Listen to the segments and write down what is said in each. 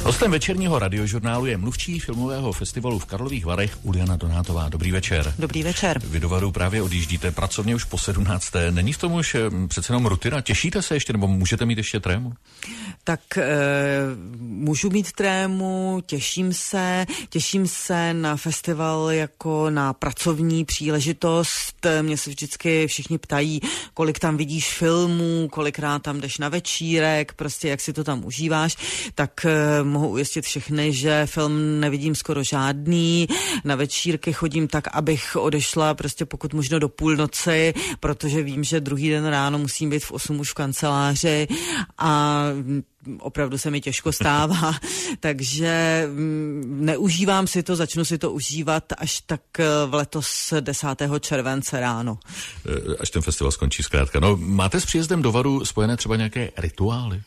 Hostem večerního radiožurnálu je mluvčí filmového festivalu v Karlových Varech Uliana Donátová. Dobrý večer. Dobrý večer. Vy do Varu právě odjíždíte pracovně už po 17. Není v tom už přece jenom rutina? Těšíte se ještě, nebo můžete mít ještě trému? Tak můžu mít trému, těším se na festival jako na pracovní příležitost. Mě se vždycky všichni ptají, kolik tam vidíš filmů, kolikrát tam jdeš na večírek, prostě jak si to tam užíváš, tak mohu ujistit všechny, že film nevidím skoro žádný. Na večírky chodím tak, abych odešla prostě pokud možno do půlnoci, protože vím, že druhý den ráno musím být v 8 už v kanceláři a opravdu se mi těžko stává, takže neužívám si to, začnu si to užívat až tak v letos 10. července ráno. Až ten festival skončí zkrátka. No, máte s příjezdem do Varu spojené třeba nějaké rituály?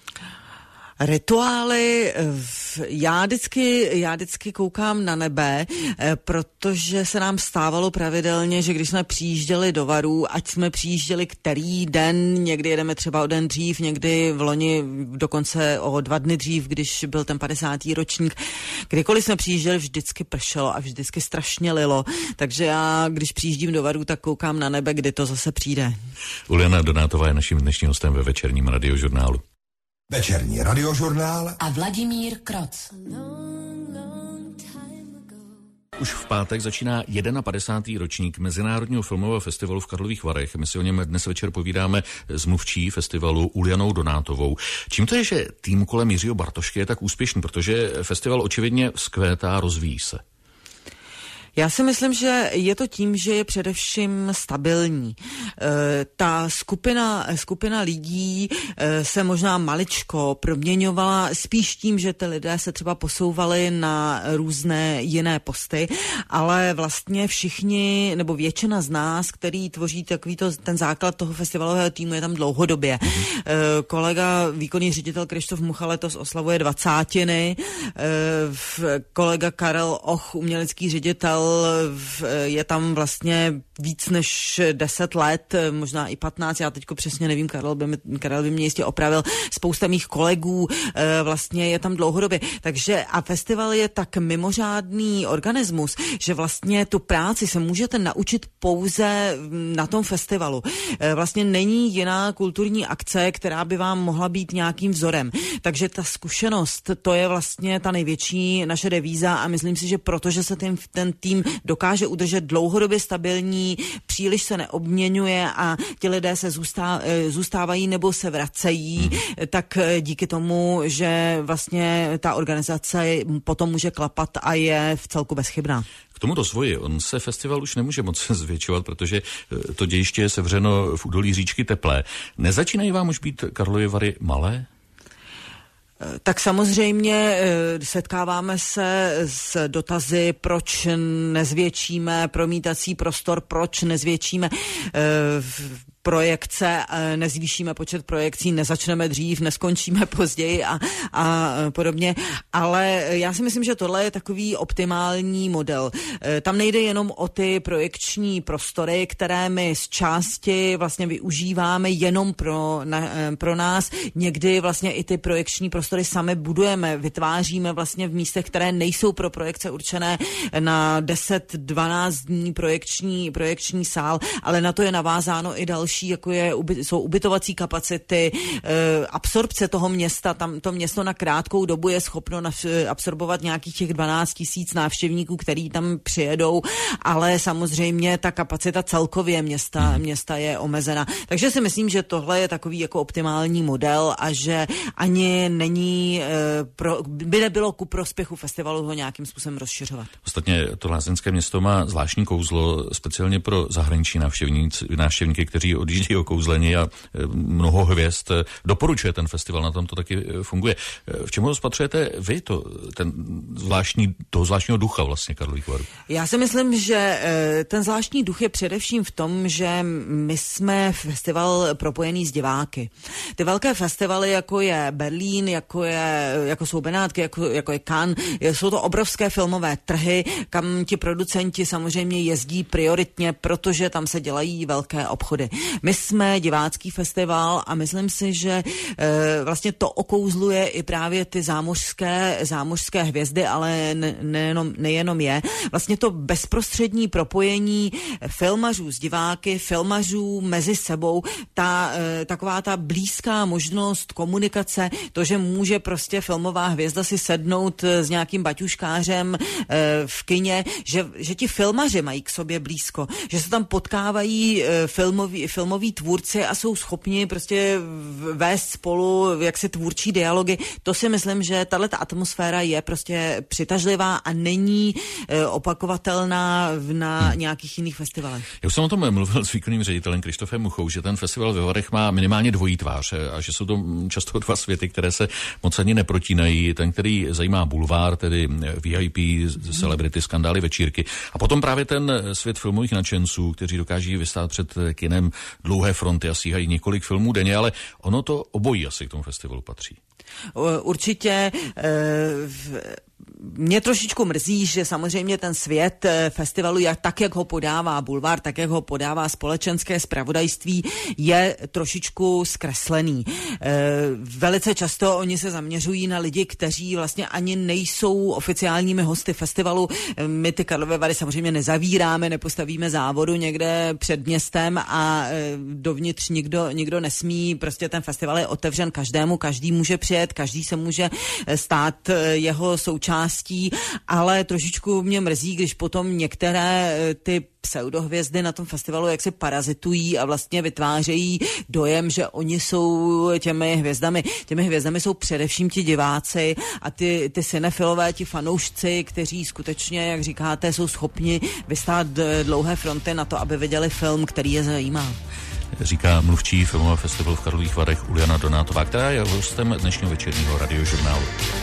Rituály, já vždycky koukám na nebe, protože se nám stávalo pravidelně, že když jsme přijížděli do Varu, ať jsme přijížděli který den, někdy jedeme třeba o den dřív, někdy v loni dokonce o 2 dny dřív, když byl ten 50. ročník, kdykoliv jsme přijížděli, vždycky pršelo a vždycky strašně lilo, takže já, když přijíždím do Varu, tak koukám na nebe, kdy to zase přijde. Uliana Donátová je naším dnešním hostem ve večerním radiožurnálu. Večerní radiožurnál a Vladimír Kroc. Už v pátek začíná 51. ročník Mezinárodního filmového festivalu v Karlových Varech. My si o něm dnes večer povídáme s mluvčí festivalu Ulianou Donátovou. Čím to je, že tým kolem Jiřího Bartošky je tak úspěšný? Protože festival očividně vzkvétá, rozvíjí se. Já si myslím, že je to tím, že je především stabilní. Ta skupina lidí se možná maličko proměňovala spíš tím, že ty lidé se třeba posouvali na různé jiné posty, ale vlastně všichni, nebo většina z nás, který tvoří ten základ toho festivalového týmu, je tam dlouhodobě. Kolega, výkonný ředitel Krištof Mucha letos oslavuje 20. Kolega Karel Och, umělecký ředitel, je tam vlastně víc než 10 let, možná i 15, já teďko přesně nevím, Karel by mě jistě opravil, spousta mých kolegů vlastně je tam dlouhodobě. Takže a festival je tak mimořádný organismus, že vlastně tu práci se můžete naučit pouze na tom festivalu. Vlastně není jiná kulturní akce, která by vám mohla být nějakým vzorem. Takže ta zkušenost, to je vlastně ta největší naše devíza a myslím si, že protože se ten tým dokáže udržet dlouhodobě stabilní, příliš se neobměňuje a ti lidé se zůstávají nebo se vracejí, tak díky tomu, že vlastně ta organizace potom může klapat a je v celku bezchybná. K tomu rozvoji, on se festival už nemůže moc zvětšovat, protože to dějiště je sevřeno v údolí říčky Teplé. Nezačínají vám už být Karlovy Vary malé? Tak samozřejmě setkáváme se s dotazy, proč nezvětšíme promítací prostor, proč nezvětšíme projekce, nezvýšíme počet projekcí, nezačneme dřív, neskončíme později a podobně. Ale já si myslím, že tohle je takový optimální model. Tam nejde jenom o ty projekční prostory, které my z části vlastně využíváme jenom pro nás. Někdy vlastně i ty projekční prostory sami budujeme, vytváříme vlastně v místech, které nejsou pro projekce určené na 10-12 dní projekční sál, ale na to je navázáno i další, jako jsou ubytovací kapacity, absorpce toho města, tam to město na krátkou dobu je schopno absorbovat nějakých těch 12 000 návštěvníků, který tam přijedou, ale samozřejmě ta kapacita celkově města je omezena. Takže si myslím, že tohle je takový jako optimální model a že ani by nebylo ku prospěchu festivalu ho nějakým způsobem rozšiřovat. Ostatně to lázeňské město má zvláštní kouzlo, speciálně pro zahraniční návštěvníky, kteří odjíždí o kouzlení a mnoho hvězd doporučuje ten festival, na tom to taky funguje. V čem ho spatřujete vy, toho zvláštního ducha vlastně Karlových Varů? Já si myslím, že ten zvláštní duch je především v tom, že my jsme festival propojený s diváky. Ty velké festivaly, jako je Berlín, jako jsou Benátky, jako je Cannes, jsou to obrovské filmové trhy, kam ti producenti samozřejmě jezdí prioritně, protože tam se dělají velké obchody. My jsme divácký festival a myslím si, že vlastně to okouzluje i právě ty zámořské hvězdy, ale nejenom je. Vlastně to bezprostřední propojení filmařů s diváky, filmařů mezi sebou, taková ta blízká možnost komunikace, to, že může prostě filmová hvězda si sednout s nějakým baťuškářem v kině, že ti filmaři mají k sobě blízko, že se tam potkávají filmoví tvůrci a jsou schopni prostě vést spolu jaksi tvůrčí dialogy. To si myslím, že tato atmosféra je prostě přitažlivá a není opakovatelná na nějakých jiných festivalech. Já už jsem o tom mluvil s výkonným ředitelem Krištofem Muchou, že ten festival ve Varech má minimálně dvojí tvář a že jsou to často dva světy, které se moc ani neprotínají. Ten, který zajímá bulvár, tedy VIP, celebrity, skandály, večírky. A potom právě ten svět filmových nadšenců, kteří dokáží vystát před kinem dlouhé fronty a stíhají několik filmů denně, ale ono to obojí asi k tomu festivalu patří. Určitě mě trošičku mrzí, že samozřejmě ten svět festivalu, tak jak ho podává bulvár, tak jak ho podává společenské zpravodajství, je trošičku zkreslený. Velice často oni se zaměřují na lidi, kteří vlastně ani nejsou oficiálními hosty festivalu. My ty Karlovy Vary samozřejmě nezavíráme, nepostavíme závodu někde před městem a dovnitř nikdo nesmí. Prostě ten festival je otevřen každému, každý může přijet, každý se může stát jeho součástí, ale trošičku mě mrzí, když potom některé ty pseudohvězdy na tom festivalu jak se parazitují a vlastně vytvářejí dojem, že oni jsou těmi hvězdami. Těmi hvězdami jsou především ti diváci a ty cinefilové, ti fanoušci, kteří skutečně, jak říkáte, jsou schopni vystát dlouhé fronty na to, aby viděli film, který je zajímá. Říká mluvčí filmového festivalu v Karlových Varech Uliana Donátová, která je hostem dnešního večerního radiožurnálu.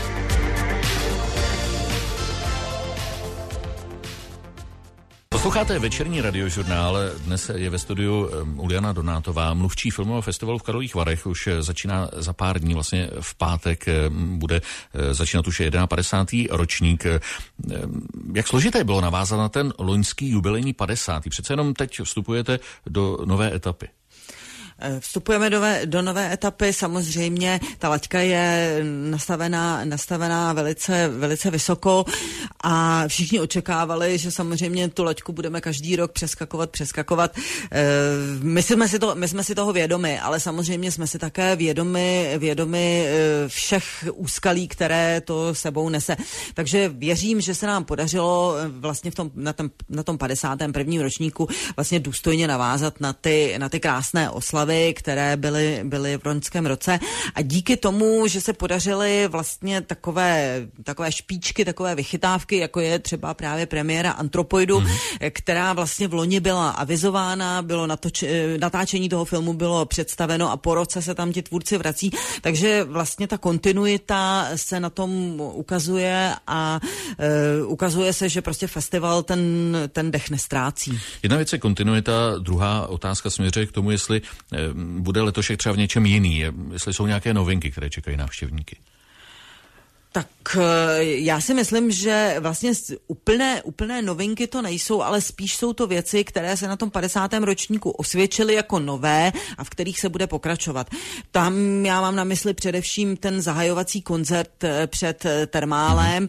Posloucháte večerní radiožurnál, dnes je ve studiu Uliana Donátová, mluvčí filmového festivalu v Karlových Varech, už začíná za pár dní, vlastně v pátek bude začínat už 51. ročník. Jak složité bylo navázat na ten loňský jubilejní 50. Přece jenom teď vstupujete do nové etapy. Vstupujeme do nové etapy, samozřejmě ta laťka je nastavená velice, velice vysoko a všichni očekávali, že samozřejmě tu laťku budeme každý rok přeskakovat. My jsme si toho vědomi, ale samozřejmě jsme si také vědomi všech úskalí, které to sebou nese. Takže věřím, že se nám podařilo vlastně na tom 51. ročníku vlastně důstojně navázat na ty krásné oslavy, které byly v loňském roce. A díky tomu, že se podařily vlastně takové špičky, takové vychytávky, jako je třeba právě premiéra Antropoidu, která vlastně v loni byla avizována, natáčení toho filmu bylo představeno a po roce se tam ti tvůrci vrací. Takže vlastně ta kontinuita se na tom ukazuje a ukazuje se, že prostě festival ten dech nestrácí. Jedna věc je kontinuita, druhá otázka směřuje k tomu, jestli bude letošek třeba v něčem jiný, jestli jsou nějaké novinky, které čekají návštěvníky. Tak já si myslím, že vlastně úplné novinky to nejsou, ale spíš jsou to věci, které se na tom 50. ročníku osvědčily jako nové a v kterých se bude pokračovat. Tam já mám na mysli především ten zahajovací koncert před Termálem.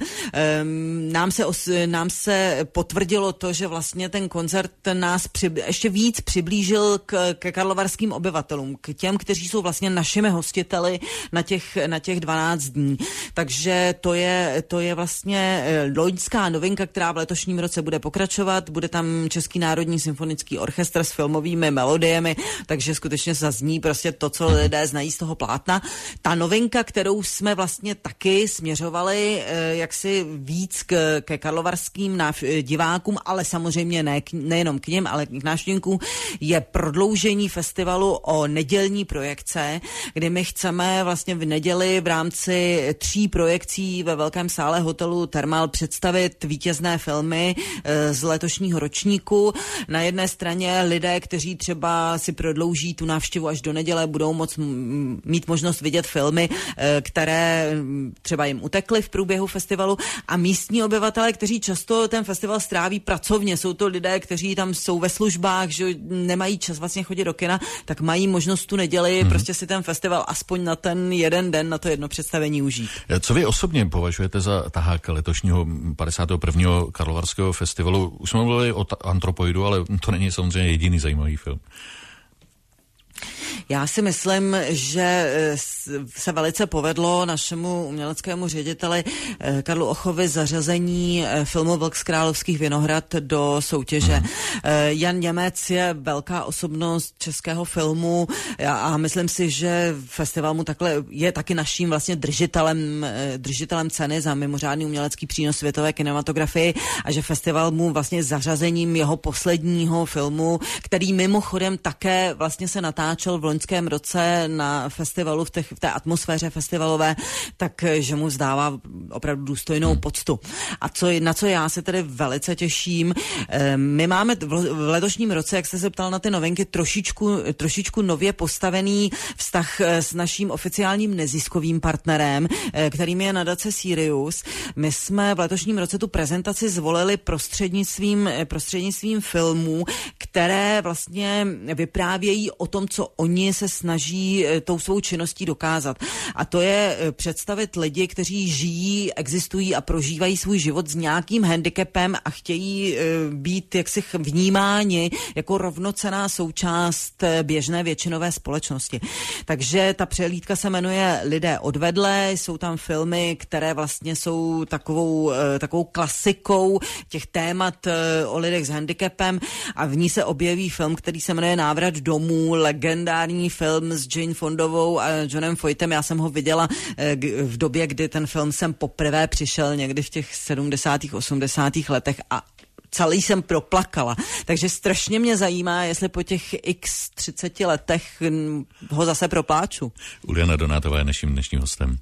Nám se potvrdilo to, že vlastně ten koncert nás ještě víc přiblížil ke karlovarským obyvatelům, k těm, kteří jsou vlastně našimi hostiteli na těch 12 dní. Takže to je vlastně loňská novinka, která v letošním roce bude pokračovat. Bude tam Český národní symfonický orchestr s filmovými melodiemi, takže skutečně zazní prostě to, co lidé znají z toho plátna. Ta novinka, kterou jsme vlastně taky směřovali jaksi víc ke karlovarským divákům, ale samozřejmě nejenom k nim, ale k návštěvníkům, je prodloužení festivalu o nedělní projekce, kdy my chceme vlastně v neděli v rámci 3 projekcí projekcí ve velkém sále hotelu Thermal představit vítězné filmy z letošního ročníku. Na jedné straně lidé, kteří třeba si prodlouží tu návštěvu až do neděle, budou mít možnost vidět filmy, které třeba jim utekly v průběhu festivalu, a místní obyvatelé, kteří často ten festival stráví pracovně, jsou to lidé, kteří tam jsou ve službách, že nemají čas vlastně chodit do kina, tak mají možnost tu neděli prostě si ten festival aspoň na ten jeden den, na to jedno představení užít. Co vy osobně považujete za tahák letošního 51. Karlovarského festivalu? Už jsme mluvili o Antropoidu, ale to není samozřejmě jediný zajímavý film. Já si myslím, že se velice povedlo našemu uměleckému řediteli Karlu Ochovi zařazení filmu Vlk z Královských Vinohrad do soutěže. Jan Němec je velká osobnost českého filmu a myslím si, že festival mu takhle je taky naším vlastně držitelem ceny za mimořádný umělecký přínos světové kinematografii a že festival mu vlastně zařazením jeho posledního filmu, který mimochodem také vlastně se natáčel v loňském roce na festivalu, v té atmosféře festivalové, takže mu vzdává opravdu důstojnou poctu. A na co já se tedy velice těším, my máme v letošním roce, jak jste se ptal na ty novinky, trošičku nově postavený vztah s naším oficiálním neziskovým partnerem, kterým je nadace Sirius. My jsme v letošním roce tu prezentaci zvolili prostřednictvím filmů, které vlastně vyprávějí o tom, co oni se snaží tou svou činností dokázat. A to je představit lidi, kteří žijí, existují a prožívají svůj život s nějakým handicapem a chtějí být jaksi vnímáni jako rovnocenná součást běžné většinové společnosti. Takže ta přehlídka se jmenuje Lidé odvedle, jsou tam filmy, které vlastně jsou takovou klasikou těch témat o lidech s handicapem a v ní se objeví film, který se jmenuje Návrat domů, legendární film s Jane Fondovou a Johnem Foytem. Já jsem ho viděla v době, kdy ten film jsem poprvé přišel někdy v těch 70. 80. letech a celý jsem proplakala. Takže strašně mě zajímá, jestli po těch x 30 letech ho zase propláču. Uliana Donátová je naším dnešním hostem.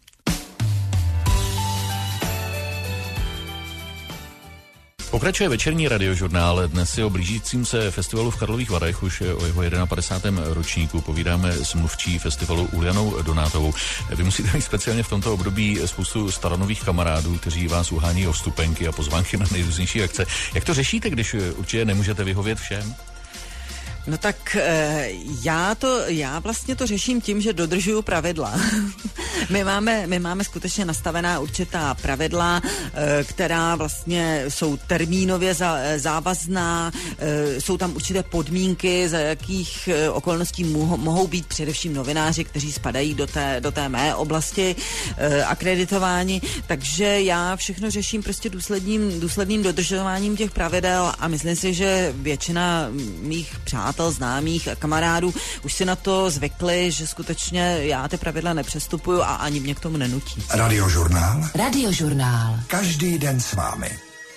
Pokračuje večerní radiožurnál. Dnes si o blížícím se festivalu v Karlových Varech, už o jeho 51. ročníku, povídáme s mluvčí festivalu Ulianou Donátovou. Vy musíte mít speciálně v tomto období spoustu staronových kamarádů, kteří vás uhání o vstupenky a pozvánky na nejrůznější akce. Jak to řešíte, když určitě nemůžete vyhovět všem? No tak já vlastně to řeším tím, že dodržuju pravidla. My máme skutečně nastavená určitá pravidla, která vlastně jsou termínově závazná, jsou tam určité podmínky, za jakých okolností mohou být především novináři, kteří spadají do té mé oblasti akreditování, takže já všechno řeším prostě důsledným dodržováním těch pravidel a myslím si, že většina mých přátel, známých a kamarádů už si na to zvykli, že skutečně já ty pravidla nepřestupuju a ani mě k tomu nenutí. Radiožurnál. Každý den s vámi.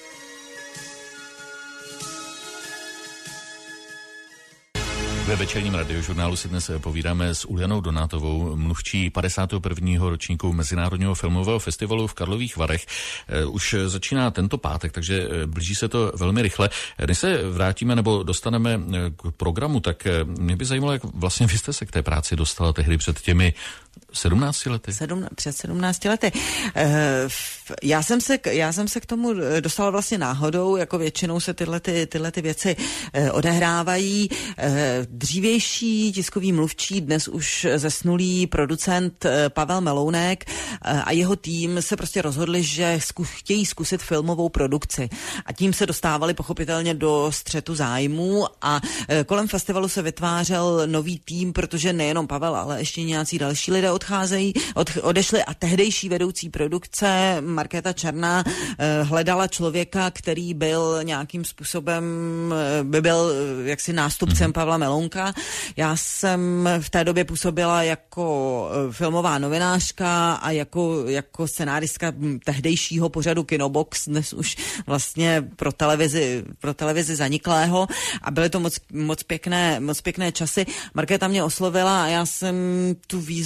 Ve večerním radiožurnálu si dnes povídáme s Ulianou Donátovou, mluvčí 51. ročníku Mezinárodního filmového festivalu v Karlových Varech. Už začíná tento pátek, takže blíží se to velmi rychle. Než se vrátíme nebo dostaneme k programu, tak mě by zajímalo, jak vlastně vy jste se k té práci dostala tehdy před těmi 17 lety? Před 17 lety. Já jsem se k tomu dostala vlastně náhodou, jako většinou se tyhle věci odehrávají. Dřívější tiskový mluvčí, dnes už zesnulý producent Pavel Melounek a jeho tým se prostě rozhodli, že chtějí zkusit filmovou produkci. A tím se dostávali pochopitelně do střetu zájmů a kolem festivalu se vytvářel nový tým, protože nejenom Pavel, ale ještě nějací další lidé odešli a tehdejší vedoucí produkce Markéta Černá hledala člověka, který byl nějakým způsobem byl jaksi nástupcem Pavla Melounka. Já jsem v té době působila jako filmová novinářka a jako scenáristka tehdejšího pořadu Kinobox, dnes už vlastně pro televizi zaniklého a byly to moc pěkné časy. Markéta mě oslovila a já jsem tu výzvu přijala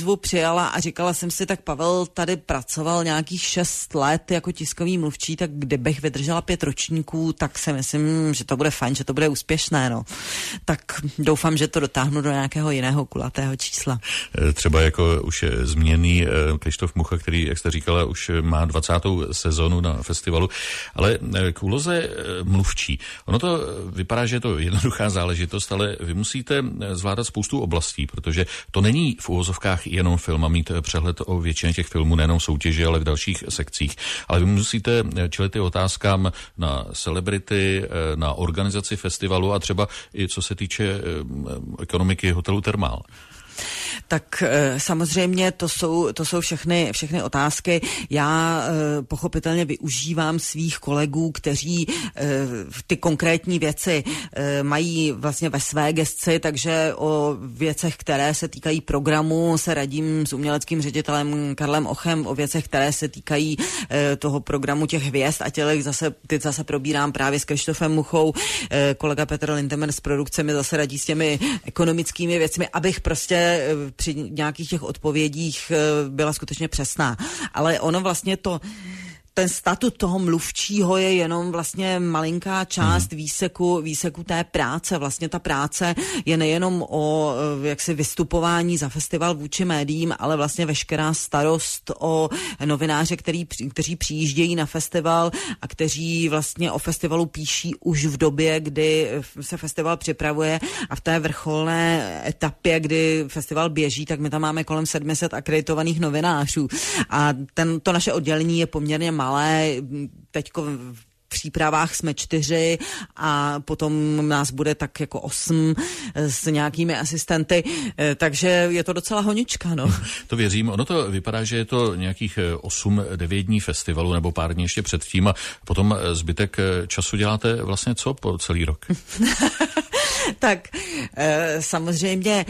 přijala a říkala jsem si, tak Pavel tady pracoval nějakých 6 let jako tiskový mluvčí, tak kdybych vydržela 5 ročníků, tak si myslím, že to bude fajn, že to bude úspěšné, no. Tak doufám, že to dotáhnu do nějakého jiného kulatého čísla. Třeba jako už zmíněný Krištof Mucha, který, jak jste říkala, už má 20. sezonu na festivalu, ale k úloze mluvčí. Ono to vypadá, že je to jednoduchá záležitost, ale vy musíte zvládat spoustu oblastí, protože to není v uvozovkách jenom film a mít přehled o většině těch filmů, nejenom soutěži, ale v dalších sekcích. Ale vy musíte čelit otázkám na celebrity, na organizaci festivalu a třeba i co se týče ekonomiky hotelu Thermal. Tak samozřejmě to jsou všechny otázky. Já pochopitelně využívám svých kolegů, kteří ty konkrétní věci mají vlastně ve své gesci, takže o věcech, které se týkají programu, se radím s uměleckým ředitelem Karlem Ochem, o věcech, které se týkají toho programu těch hvězd a ty zase probírám právě s Krištofem Muchou. Kolega Petr Lindemann z produkce mi zase radí s těmi ekonomickými věcmi, abych prostě při nějakých těch odpovědích byla skutečně přesná. Ale ono vlastně ten statut toho mluvčího je jenom vlastně malinká část výseku té práce. Vlastně ta práce je nejenom o jaksi vystupování za festival vůči médiím, ale vlastně veškerá starost o novináře, kteří přijíždějí na festival a kteří vlastně o festivalu píší už v době, kdy se festival připravuje a v té vrcholné etapě, kdy festival běží, tak my tam máme kolem 700 akreditovaných novinářů. A to naše oddělení je poměrně malé, teďko v přípravách jsme 4 a potom nás bude tak jako 8 s nějakými asistenty, takže je to docela honička, no. To věřím, ono to vypadá, že je to nějakých 8-9 dní festivalu nebo pár dní ještě předtím a potom zbytek času děláte vlastně co po celý rok? Tak samozřejmě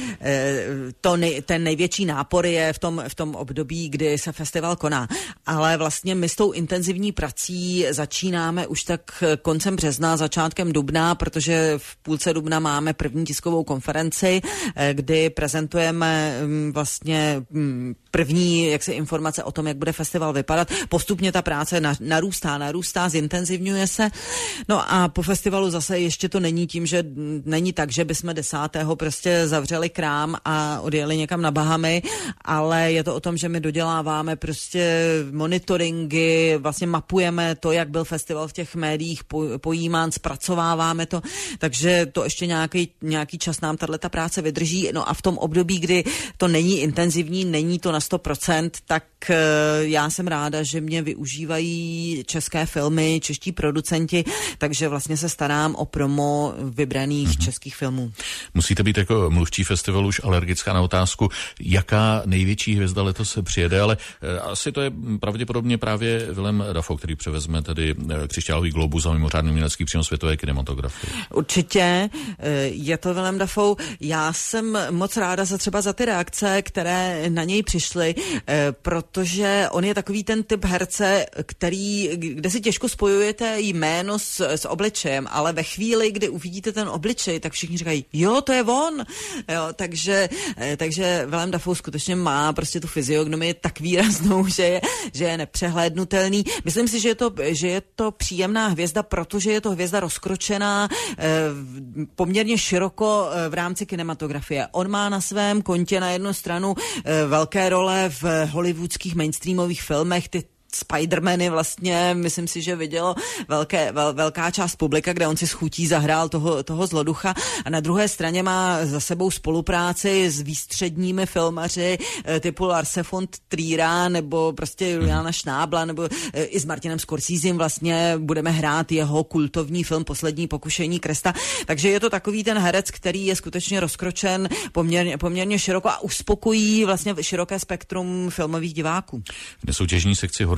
ten největší nápor je v tom období, kdy se festival koná. Ale vlastně my s tou intenzivní prací začínáme už tak koncem března, začátkem dubna, protože v půlce dubna máme první tiskovou konferenci, kdy prezentujeme vlastně první informace o tom, jak bude festival vypadat. Postupně ta práce narůstá, zintenzivňuje se. No a po festivalu zase ještě to není tím, že není tak, že bychom 10. prostě zavřeli krám a odjeli někam na Bahamy, ale je to o tom, že my doděláváme prostě monitoringy, vlastně mapujeme to, jak byl festival v těch médiích pojímán, zpracováváme to, takže to ještě nějaký čas nám tato práce vydrží. No a v tom období, kdy to není intenzivní, není to na 100%, tak já jsem ráda, že mě využívají české filmy, čeští producenti, takže vlastně se starám o promo vybraných českých filmů. Musíte být jako mluvčí festivalu už alergická na otázku, jaká největší hvězda letos se přijede, ale asi to je pravděpodobně právě Willem Dafoe, který převezme tedy křišťálový globus za mimořádný umělecký přínos světové kinematografie. Určitě je to Willem Dafoe. Já jsem moc ráda za ty reakce, které na něj přišly, protože on je takový ten typ herce, kde si těžko spojujete jméno s obličejem, ale ve chvíli, kdy uvidíte ten obličej, tak všichni říkají, jo, to je on. Jo, takže Willem Dafoe skutečně má prostě tu fyziognomii tak výraznou, že je nepřehlédnutelný. Myslím si, že je to příjemná hvězda, protože je to hvězda rozkročená poměrně široko v rámci kinematografie. On má na svém kontě na jednu stranu velké role v hollywoodských mainstreamových filmech, ty Spidermany vlastně, myslím si, že vidělo velká část publika, kde on si s chutí zahrál toho zloducha a na druhé straně má za sebou spolupráci s výstředními filmaři typu Larse von Triera nebo prostě Juliana Šnábla nebo i s Martinem Scorsesim vlastně budeme hrát jeho kultovní film Poslední pokušení Krista, takže je to takový ten herec, který je skutečně rozkročen poměrně široko a uspokojí vlastně široké spektrum filmových diváků. V nesoutěžní sekci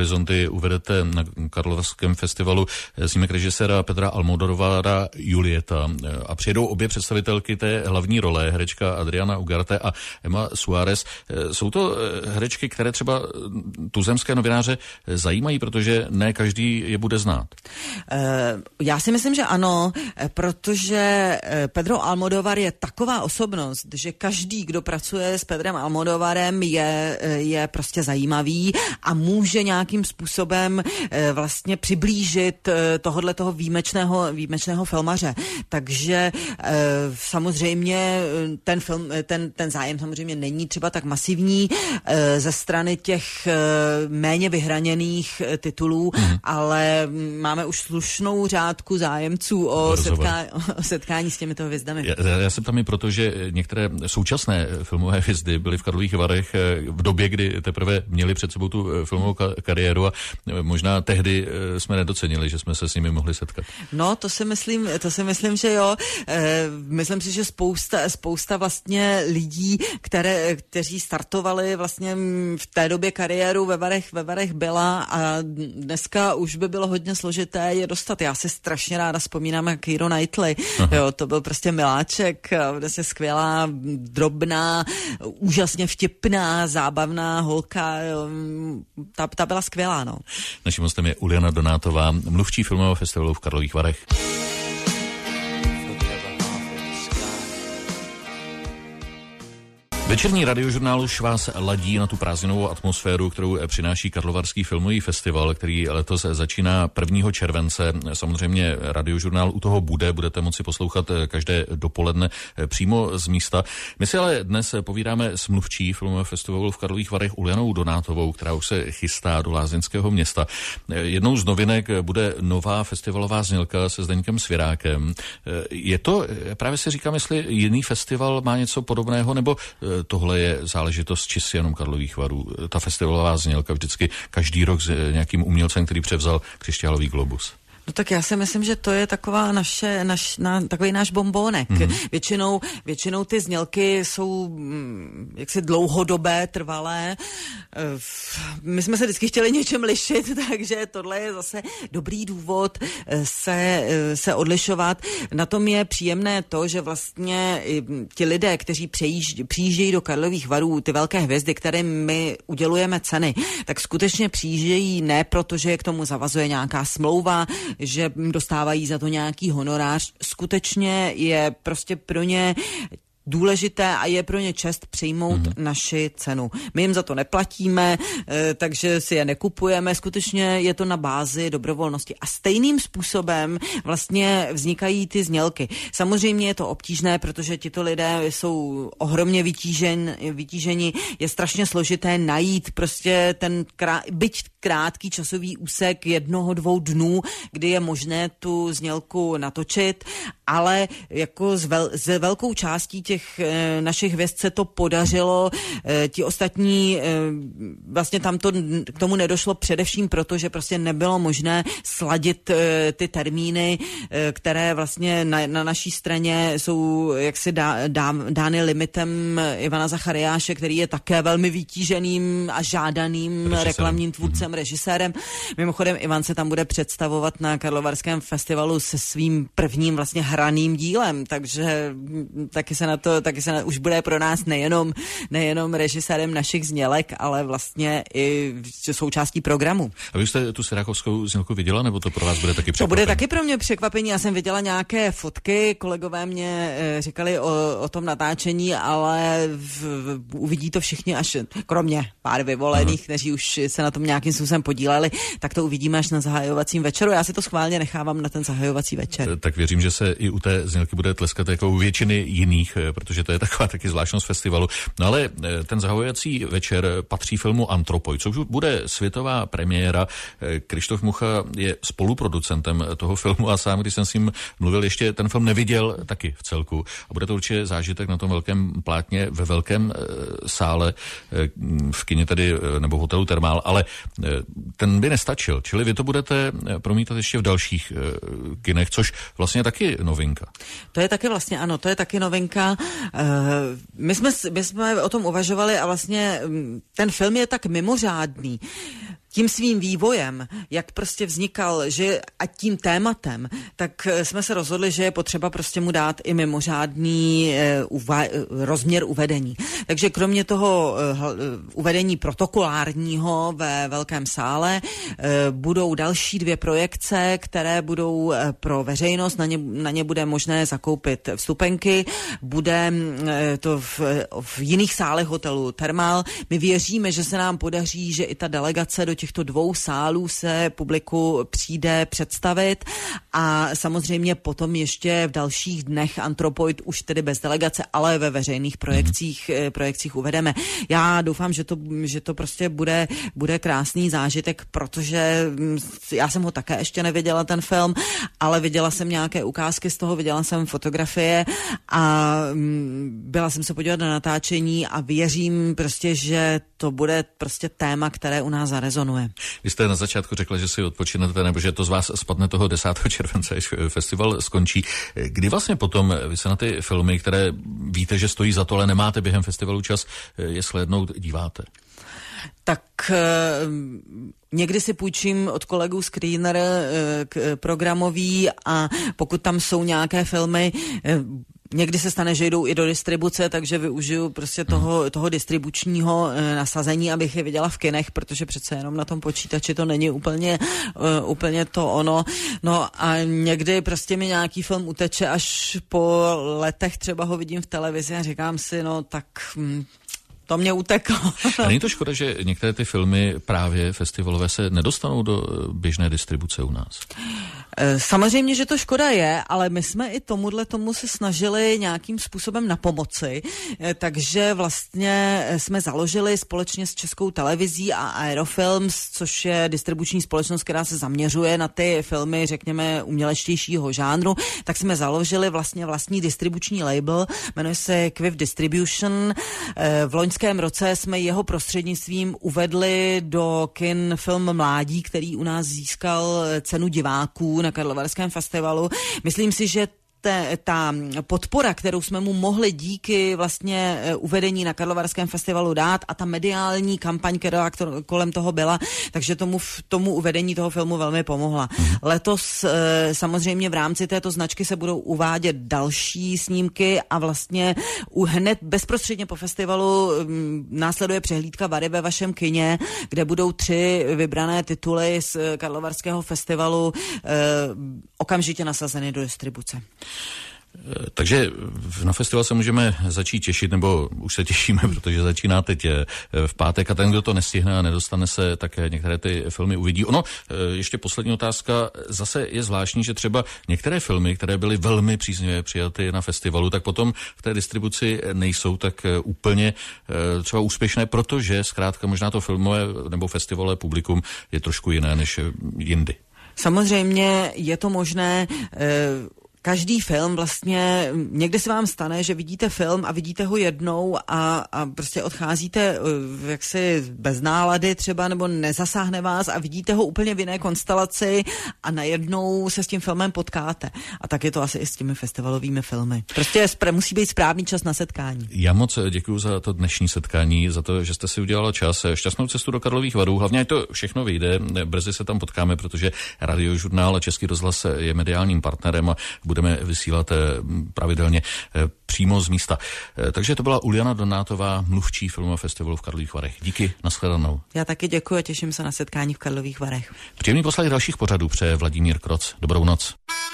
Horizonty uvedete na Karlovarském festivalu snímek režiséra Pedra Almodóvara Julieta a přijedou obě představitelky té hlavní role, herečka Adriana Ugarte a Emma Suárez. Jsou to herečky, které třeba tuzemské novináře zajímají, protože ne každý je bude znát. Já si myslím, že ano, protože Pedro Almodóvar je taková osobnost, že každý, kdo pracuje s Pedrem Almodóvarem, je prostě zajímavý a může nějakým způsobem vlastně přiblížit toho výjimečného filmaře. Takže samozřejmě ten zájem samozřejmě není třeba tak masivní ze strany těch méně vyhraněných titulů, ale máme už slušnou řádku zájemců o setkání s těmito hvězdami. Já se ptám i proto, že některé současné filmové hvězdy byly v Karlových Varech v době, kdy teprve měli před sebou tu filmovou kariéru a možná tehdy jsme nedocenili, že jsme se s nimi mohli setkat. No, to si myslím, že jo. Myslím si, že spousta vlastně lidí, kteří startovali vlastně v té době kariéru ve Varech byla a dneska už by bylo hodně složité je dostat. Já si strašně ráda vzpomínám na Keira Knightley. Jo, to byl prostě miláček, vlastně skvělá, drobná, úžasně vtipná, zábavná holka. Jo. Ta byla skvělá, no. Naším hostem je Uliana Donátová, mluvčí filmového festivalu v Karlových Varech. Večerní radiožurnálu vás ladí na tu prázdninovou atmosféru, kterou přináší Karlovarský filmový festival, který letos začíná 1. července. Samozřejmě radiožurnál u toho budete moci poslouchat každé dopoledne přímo z místa. My si ale dnes povídáme s mluvčí filmového festivalu v Karlových Varech Ulianou Donátovou, která už se chystá do lázeňského města. Jednou z novinek bude nová festivalová znělka se Zdeňkem Svěrákem. Je to, právě si říkám, jestli jiný festival má něco podobného, nebo tohle je záležitost čistě jenom Karlových Varů. Ta festivalová znělka vždycky každý rok s nějakým umělcem, který převzal Křišťálový globus. No tak já si myslím, že to je taková takový náš bombónek. Většinou ty znělky jsou jaksi dlouhodobé, trvalé. My jsme se vždycky chtěli něčem lišit, takže tohle je zase dobrý důvod se odlišovat. Na tom je příjemné to, že vlastně ti lidé, kteří přijíždějí do Karlových Varů, ty velké hvězdy, které my udělujeme ceny, tak skutečně přijíždějí ne proto, že je k tomu zavazuje nějaká smlouva, že dostávají za to nějaký honorář. Skutečně je prostě pro ně důležité a je pro ně čest přijmout naši cenu. My jim za to neplatíme, takže si je nekupujeme, skutečně je to na bázi dobrovolnosti. A stejným způsobem vlastně vznikají ty znělky. Samozřejmě je to obtížné, protože tito lidé jsou ohromně vytíženi, je strašně složité najít prostě ten byť krátký časový úsek 1-2 dnů, kdy je možné tu znělku natočit, ale jako s velkou částí těch našich hvězd se to podařilo. Ti ostatní vlastně k tomu nedošlo především proto, že prostě nebylo možné sladit ty termíny, které vlastně na naší straně jsou jaksi dány limitem Ivana Zachariáše, který je také velmi vytíženým a žádaným reklamním tvůrcem, režisérem. Mimochodem Ivan se tam bude představovat na Karlovarském festivalu se svým prvním vlastně hraným dílem, takže taky se už bude pro nás nejenom režisérem našich znělek, ale vlastně i součástí programu. A vy jste tu Svěrákovskou znělku viděla, nebo to pro vás bude taky překvapení? To bude taky pro mě překvapení. Já jsem viděla nějaké fotky, kolegové mě říkali o tom natáčení, ale uvidí to všichni až, kromě pár vyvolených, kteří už se na tom nějakým způsobem podíleli, tak to uvidíme až na zahajovacím večeru. Já si to schválně nechávám na ten zahajovací večer. Tak věřím, že se i u té znělky bude tleskat jako u většiny jiných, protože to je taková taky zvláštnost festivalu. No ale ten zahajovací večer patří filmu Antropoj, což bude světová premiéra. Krištof Mucha je spoluproducentem toho filmu a sám, když jsem s ním mluvil, ještě ten film neviděl taky v celku. A bude to určitě zážitek na tom velkém plátně, ve velkém sále, v kině tedy, nebo v hotelu Termál, ale ten by nestačil. Čili vy to budete promítat ještě v dalších kinech, což vlastně je taky novinka. To je taky vlastně, ano, to je taky novinka. My jsme o tom uvažovali a vlastně ten film je tak mimořádný. tím svým vývojem, jak prostě vznikal, že a tím tématem, tak jsme se rozhodli, že je potřeba prostě mu dát i mimořádný rozměr uvedení. Takže kromě toho uvedení protokolárního ve velkém sále budou další 2 projekce, které budou pro veřejnost, na ně bude možné zakoupit vstupenky, bude to v jiných sálech hotelu Thermal. My věříme, že se nám podaří, že i ta delegace do těchto 2 sálů se publiku přijde představit a samozřejmě potom ještě v dalších dnech Anthropoid už tedy bez delegace, ale ve veřejných projekcích uvedeme. Já doufám, že to prostě bude krásný zážitek, protože já jsem ho také ještě neviděla, ten film, ale viděla jsem nějaké ukázky z toho, viděla jsem fotografie a byla jsem se podívat na natáčení a věřím prostě, že to bude prostě téma, které u nás zarezonuje. Vy jste na začátku řekla, že si odpočinete, nebo že to z vás spadne toho 10. července, až festival skončí. Kdy vlastně potom vy se na ty filmy, které víte, že stojí za to, ale nemáte během festivalu čas je shlédnout, díváte? Tak někdy si půjčím od kolegů screener programový a pokud tam jsou nějaké filmy, někdy se stane, že jdou i do distribuce, takže využiju prostě toho distribučního nasazení, abych je viděla v kinech, protože přece jenom na tom počítači to není úplně to ono. No a někdy prostě mi nějaký film uteče, až po letech třeba ho vidím v televizi a říkám si, no tak to mě uteklo. A není to škoda, že některé ty filmy právě festivalové se nedostanou do běžné distribuce u nás? Samozřejmě, že to škoda je, ale my jsme i tomu se snažili nějakým způsobem napomoci, takže vlastně jsme založili společně s Českou televizí a Aerofilms, což je distribuční společnost, která se zaměřuje na ty filmy, řekněme, umělečtějšího žánru, tak jsme založili vlastně vlastní distribuční label, jmenuje se Quiff Distribution. V loňském roce jsme jeho prostřednictvím uvedli do kin film Mládí, který u nás získal cenu diváků na Karlovarském festivalu. Myslím si, že ta podpora, kterou jsme mu mohli díky vlastně uvedení na Karlovarském festivalu dát a ta mediální kampaň, která kolem toho byla, takže tomu uvedení toho filmu velmi pomohla. Letos samozřejmě v rámci této značky se budou uvádět další snímky a vlastně hned bezprostředně po festivalu následuje přehlídka Vary ve vašem kině, kde budou 3 vybrané tituly z Karlovarského festivalu okamžitě nasazeny do distribuce. Takže na festival se můžeme začít těšit, nebo už se těšíme, protože začíná teď v pátek a ten, kdo to nestihne a nedostane se, tak některé ty filmy uvidí. Ono, ještě poslední otázka, zase je zvláštní, že třeba některé filmy, které byly velmi příznivě přijaty na festivalu, tak potom v té distribuci nejsou tak úplně třeba úspěšné, protože zkrátka možná to filmové nebo festivalové publikum je trošku jiné než jindy. Samozřejmě je to možné. Každý film vlastně, někdy se vám stane, že vidíte film a vidíte ho jednou a prostě odcházíte jaksi bez nálady třeba, nebo nezasáhne vás a vidíte ho úplně v jiné konstelaci a najednou se s tím filmem potkáte. A tak je to asi i s těmi festivalovými filmy. Prostě musí být správný čas na setkání. Já moc děkuji za to dnešní setkání, za to, že jste si udělala čas. Šťastnou cestu do Karlových Varů. Hlavně ať to všechno vyjde. Brzy se tam potkáme, protože Radiožurnál a Český rozhlas je mediálním partnerem a budeme vysílat pravidelně přímo z místa. Takže to byla Uliana Donátová, mluvčí filmového festivalu v Karlových Varech. Díky, nashledanou. Já taky děkuji a těším se na setkání v Karlových Varech. Příjemný poslech dalších pořadů přeje Vladimír Kroc. Dobrou noc.